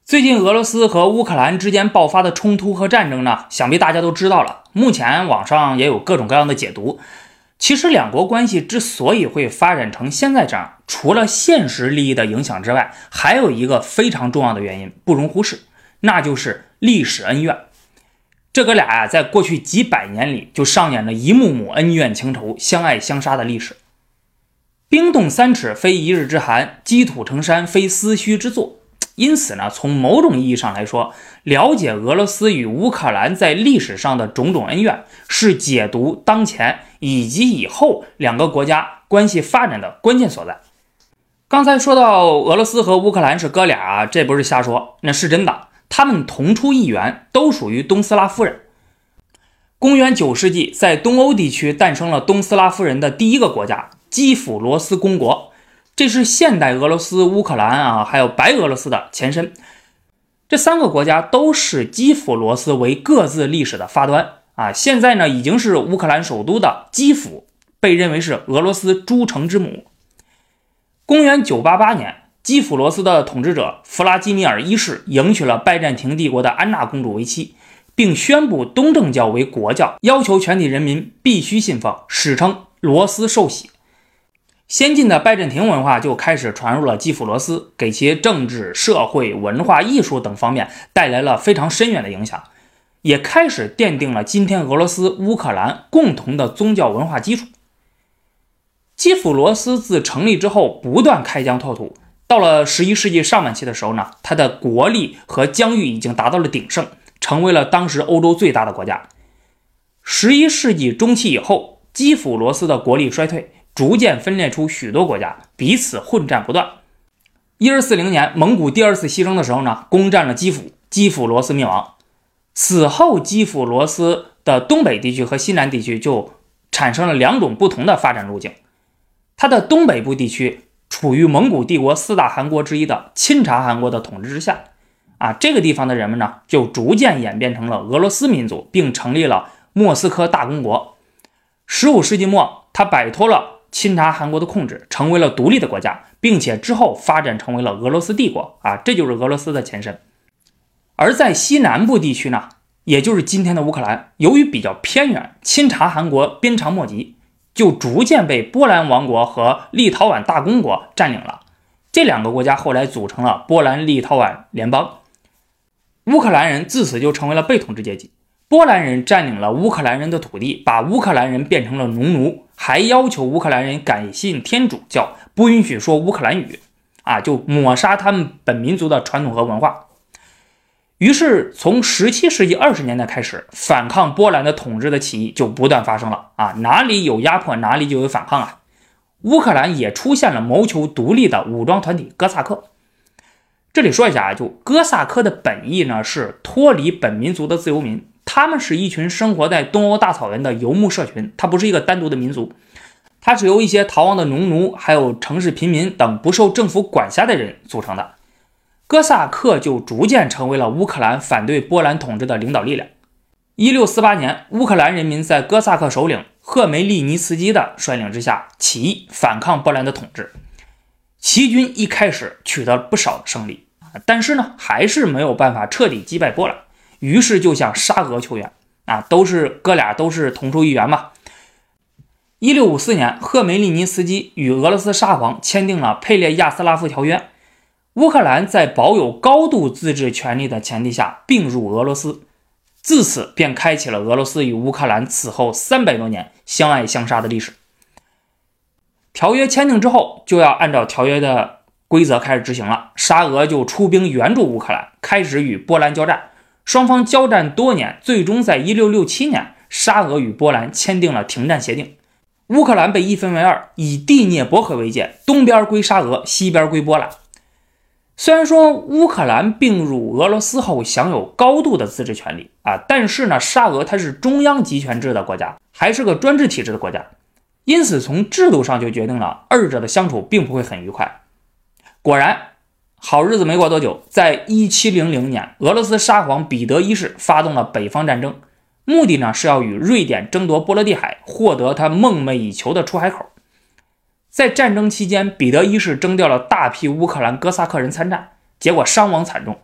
最近俄罗斯和乌克兰之间爆发的冲突和战争呢，想必大家都知道了。目前网上也有各种各样的解读。其实两国关系之所以会发展成现在这样，除了现实利益的影响之外，还有一个非常重要的原因不容忽视，那就是历史恩怨。这哥俩在过去几百年里就上演了一幕幕恩怨情仇、相爱相杀的历史。冰冻三尺非一日之寒，积土成山非丝须之作。因此呢，从某种意义上来说，了解俄罗斯与乌克兰在历史上的种种恩怨，是解读当前以及以后两个国家关系发展的关键所在。刚才说到俄罗斯和乌克兰是哥俩，这不是瞎说，那是真的。他们同出一源，都属于东斯拉夫人。公元9世纪，在东欧地区诞生了东斯拉夫人的第一个国家——基辅罗斯公国。这是现代俄罗斯、乌克兰还有白俄罗斯的前身。这三个国家都是基辅罗斯为各自历史的发端现在呢，已经是乌克兰首都的基辅，被认为是俄罗斯诸城之母。公元988年，基辅罗斯的统治者弗拉基米尔一世迎娶了拜占庭帝国的安娜公主为妻，并宣布东正教为国教，要求全体人民必须信奉，史称罗斯受洗。先进的拜占庭文化就开始传入了基辅罗斯，给其政治、社会、文化、艺术等方面带来了非常深远的影响，也开始奠定了今天俄罗斯、乌克兰共同的宗教文化基础。基辅罗斯自成立之后不断开疆拓土，到了11世纪上半期的时候呢，它的国力和疆域已经达到了鼎盛，成为了当时欧洲最大的国家。11世纪中期以后，基辅罗斯的国力衰退，逐渐分裂出许多国家，彼此混战不断。1240年，蒙古第二次西征的时候呢，攻占了基辅，基辅罗斯灭亡。此后，基辅罗斯的东北地区和西南地区就产生了两种不同的发展路径。它的东北部地区处于蒙古帝国四大汗国之一的钦察汗国的统治之下这个地方的人们呢，就逐渐演变成了俄罗斯民族，并成立了莫斯科大公国。15世纪末，它摆脱了钦察汗国的控制，成为了独立的国家，并且之后发展成为了俄罗斯帝国这就是俄罗斯的前身。而在西南部地区呢，也就是今天的乌克兰，由于比较偏远，钦察汗国鞭长莫及，就逐渐被波兰王国和立陶宛大公国占领了。这两个国家后来组成了波兰立陶宛联邦。乌克兰人自此就成为了被统治阶级。波兰人占领了乌克兰人的土地，把乌克兰人变成了农奴，还要求乌克兰人改信天主教，不允许说乌克兰语就抹杀他们本民族的传统和文化。于是从17世纪20年代开始，反抗波兰的统治的起义就不断发生了哪里有压迫哪里就有反抗乌克兰也出现了谋求独立的武装团体哥萨克。这里说一下就哥萨克的本意呢是脱离本民族的自由民，他们是一群生活在东欧大草原的游牧社群，它不是一个单独的民族，它是由一些逃亡的农奴还有城市贫民等不受政府管辖的人组成的。哥萨克就逐渐成为了乌克兰反对波兰统治的领导力量。1648年，乌克兰人民在哥萨克首领赫梅利尼茨基的率领之下起义，反抗波兰的统治。起义军一开始取得了不少的胜利，但是呢，还是没有办法彻底击败波兰，于是就向沙俄求援哥俩都是同出一源嘛。1654年，赫梅利尼茨基与俄罗斯沙皇签订了佩列亚斯拉夫条约，乌克兰在保有高度自治权利的前提下并入俄罗斯，自此便开启了俄罗斯与乌克兰此后300多年相爱相杀的历史。条约签订之后，就要按照条约的规则开始执行了，沙俄就出兵援助乌克兰，开始与波兰交战。双方交战多年，最终在1667年，沙俄与波兰签订了停战协定。乌克兰被一分为二，以第聂伯河为界，东边归沙俄，西边归波兰。虽然说乌克兰并入俄罗斯后享有高度的自治权利但是呢，沙俄它是中央集权制的国家，还是个专制体制的国家，因此从制度上就决定了二者的相处并不会很愉快。果然好日子没过多久，在1700年，俄罗斯沙皇彼得一世发动了北方战争，目的呢是要与瑞典争夺波罗的海，获得他梦寐以求的出海口。在战争期间，彼得一世征调了大批乌克兰哥萨克人参战，结果伤亡惨重。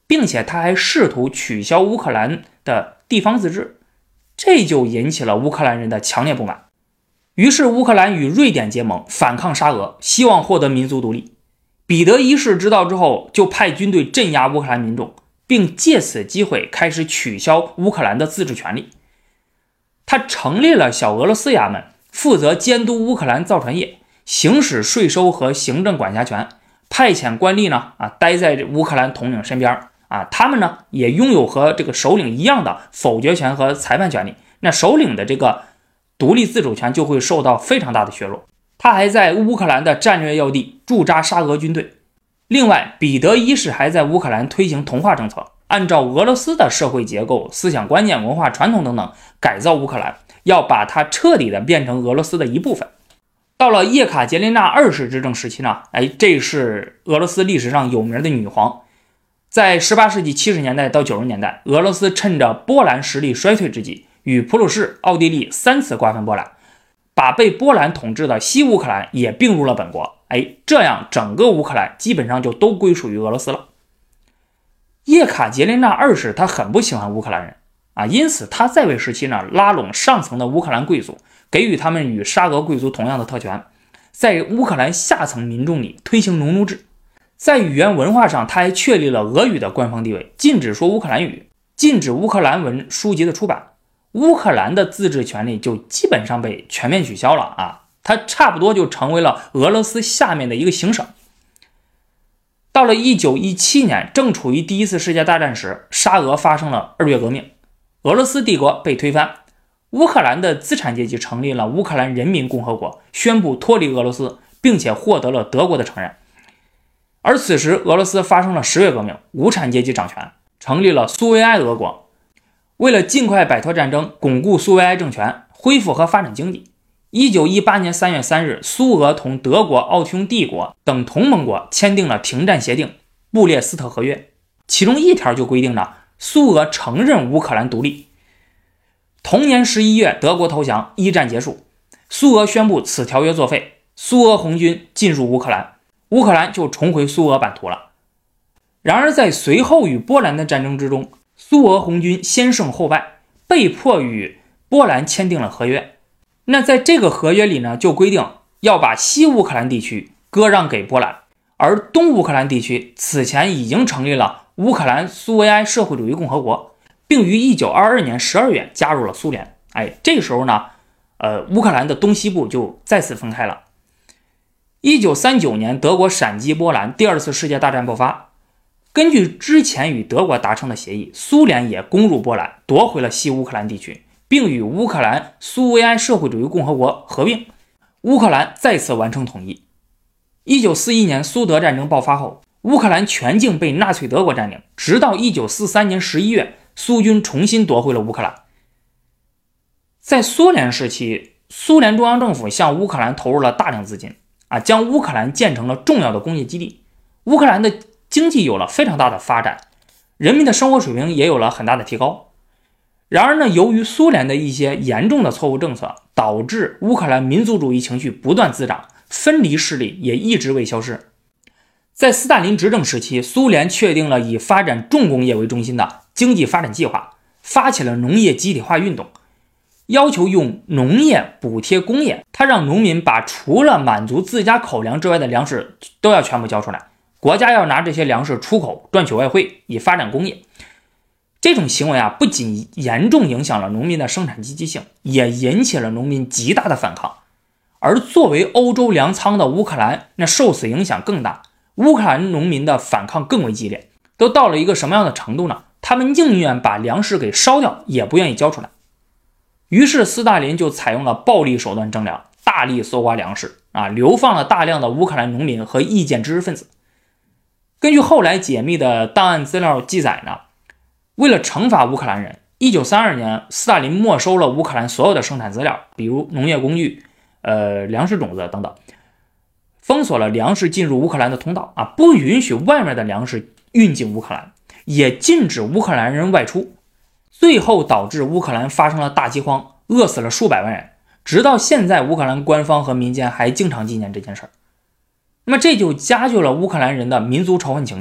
并且他还试图取消乌克兰的地方自治，这就引起了乌克兰人的强烈不满。于是乌克兰与瑞典结盟，反抗沙俄，希望获得民族独立。彼得一世知道之后，就派军队镇压乌克兰民众，并借此机会开始取消乌克兰的自治权利。他成立了小俄罗斯衙门，负责监督乌克兰造船业，行使税收和行政管辖权，派遣官吏呢待在乌克兰统领身边他们呢也拥有和这个首领一样的否决权和裁判权利。那首领的这个独立自主权就会受到非常大的削弱。他还在乌克兰的战略要地驻扎沙俄军队。另外，彼得一世还在乌克兰推行同化政策，按照俄罗斯的社会结构、思想观念、文化传统等等改造乌克兰，要把它彻底的变成俄罗斯的一部分。到了叶卡捷琳娜二世执政时期呢，这是俄罗斯历史上有名的女皇。在18世纪70年代到90年代，俄罗斯趁着波兰实力衰退之际，与普鲁士、奥地利3次瓜分波兰，把被波兰统治的西乌克兰也并入了本国。这样整个乌克兰基本上就都归属于俄罗斯了。叶卡捷琳娜二世他很不喜欢乌克兰人因此他在位时期呢，拉拢上层的乌克兰贵族，给予他们与沙俄贵族同样的特权，在乌克兰下层民众里推行农奴制。在语言文化上，他还确立了俄语的官方地位，禁止说乌克兰语，禁止乌克兰文书籍的出版。乌克兰的自治权利就基本上被全面取消了它差不多就成为了俄罗斯下面的一个行省。到了1917年，正处于第一次世界大战时，沙俄发生了2月革命，俄罗斯帝国被推翻，乌克兰的资产阶级成立了乌克兰人民共和国，宣布脱离俄罗斯，并且获得了德国的承认。而此时俄罗斯发生了10月革命，无产阶级掌权，成立了苏维埃俄国。为了尽快摆脱战争，巩固苏维埃政权，恢复和发展经济，1918年3月3日，苏俄同德国、奥匈帝国等同盟国签订了停战协定布列斯特合约，其中一条就规定了苏俄承认乌克兰独立。同年11月，德国投降，一战结束，苏俄宣布此条约作废，苏俄红军进入乌克兰，乌克兰就重回苏俄版图了。然而在随后与波兰的战争之中，苏俄红军先胜后败，被迫与波兰签订了合约。那在这个合约里呢，就规定要把西乌克兰地区割让给波兰，而东乌克兰地区此前已经成立了乌克兰苏维埃社会主义共和国，并于1922年12月加入了苏联。这时候呢，乌克兰的东西部就再次分开了。1939年，德国闪击波兰，第二次世界大战爆发。根据之前与德国达成的协议，苏联也攻入波兰，夺回了西乌克兰地区，并与乌克兰苏维埃社会主义共和国合并，乌克兰再次完成统一。1941年苏德战争爆发后，乌克兰全境被纳粹德国占领，直到1943年11月，苏军重新夺回了乌克兰。在苏联时期，苏联中央政府向乌克兰投入了大量资金将乌克兰建成了重要的工业基地，乌克兰的经济有了非常大的发展，人民的生活水平也有了很大的提高。然而呢，由于苏联的一些严重的错误政策，导致乌克兰民族主义情绪不断滋长，分离势力也一直未消失。在斯大林执政时期，苏联确定了以发展重工业为中心的经济发展计划，发起了农业集体化运动，要求用农业补贴工业，他让农民把除了满足自家口粮之外的粮食都要全部交出来，国家要拿这些粮食出口赚取外汇，以发展工业。这种行为不仅严重影响了农民的生产积极性，也引起了农民极大的反抗。而作为欧洲粮仓的乌克兰，那受此影响更大，乌克兰农民的反抗更为激烈，都到了一个什么样的程度呢？他们宁愿把粮食给烧掉，也不愿意交出来。于是斯大林就采用了暴力手段征粮，大力搜刮粮食流放了大量的乌克兰农民和意见知识分子。根据后来解密的档案资料记载呢，为了惩罚乌克兰人，1932年斯大林没收了乌克兰所有的生产资料，比如农业工具、粮食种子等等，封锁了粮食进入乌克兰的通道不允许外面的粮食运进乌克兰，也禁止乌克兰人外出，最后导致乌克兰发生了大饥荒，饿死了数百万人。直到现在，乌克兰官方和民间还经常纪念这件事儿。那么这就加剧了乌克兰人的民族仇恨情绪，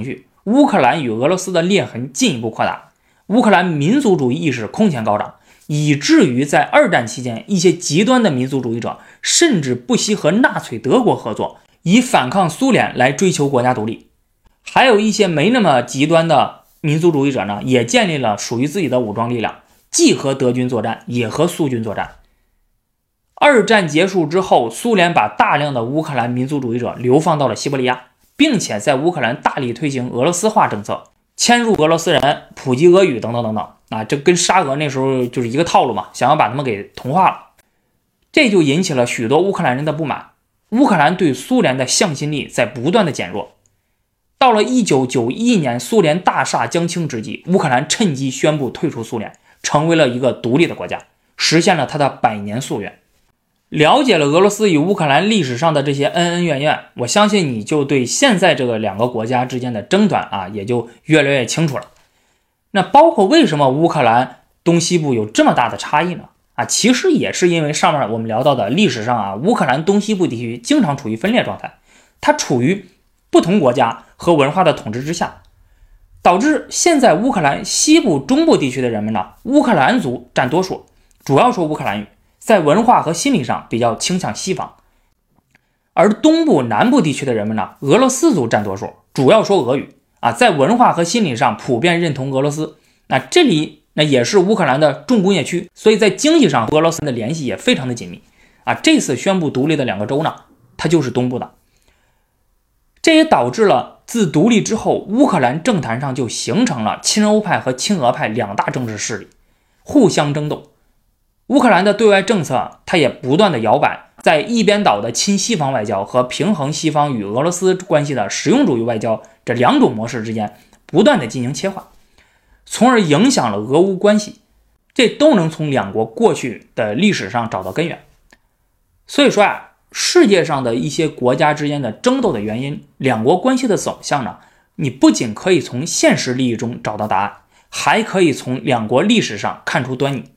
乌克兰与俄罗斯的裂痕进一步扩大，乌克兰民族主义意识空前高涨，以至于在二战期间，一些极端的民族主义者甚至不惜和纳粹德国合作，以反抗苏联来追求国家独立。还有一些没那么极端的民族主义者呢，也建立了属于自己的武装力量，既和德军作战，也和苏军作战。二战结束之后，苏联把大量的乌克兰民族主义者流放到了西伯利亚，并且在乌克兰大力推行俄罗斯化政策，迁入俄罗斯人，普及俄语等等等等啊，这跟沙俄那时候就是一个套路嘛，想要把他们给同化了。这就引起了许多乌克兰人的不满，乌克兰对苏联的向心力在不断的减弱。到了1991年，苏联大厦将倾之际，乌克兰趁机宣布退出苏联，成为了一个独立的国家，实现了他的100年夙愿。了解了俄罗斯与乌克兰历史上的这些恩恩怨怨，我相信你就对现在这个两个国家之间的争端啊，也就越来越清楚了。那包括为什么乌克兰东西部有这么大的差异呢？其实也是因为上面我们聊到的历史上乌克兰东西部地区经常处于分裂状态，它处于不同国家和文化的统治之下，导致现在乌克兰西部中部地区的人们呢，乌克兰族占多数，主要说乌克兰语，在文化和心理上比较倾向西方。而东部南部地区的人们呢，俄罗斯族占多数，主要说俄语在文化和心理上普遍认同俄罗斯。这里也是乌克兰的重工业区，所以在经济上俄罗斯的联系也非常的紧密这次宣布独立的两个州呢，它就是东部的。这也导致了自独立之后，乌克兰政坛上就形成了亲欧派和亲俄派两大政治势力，互相争斗。乌克兰的对外政策它也不断的摇摆，在一边倒的亲西方外交和平衡西方与俄罗斯关系的实用主义外交这两种模式之间不断的进行切换，从而影响了俄乌关系，这都能从两国过去的历史上找到根源。所以说世界上的一些国家之间的争斗的原因，两国关系的走向呢，你不仅可以从现实利益中找到答案，还可以从两国历史上看出端倪。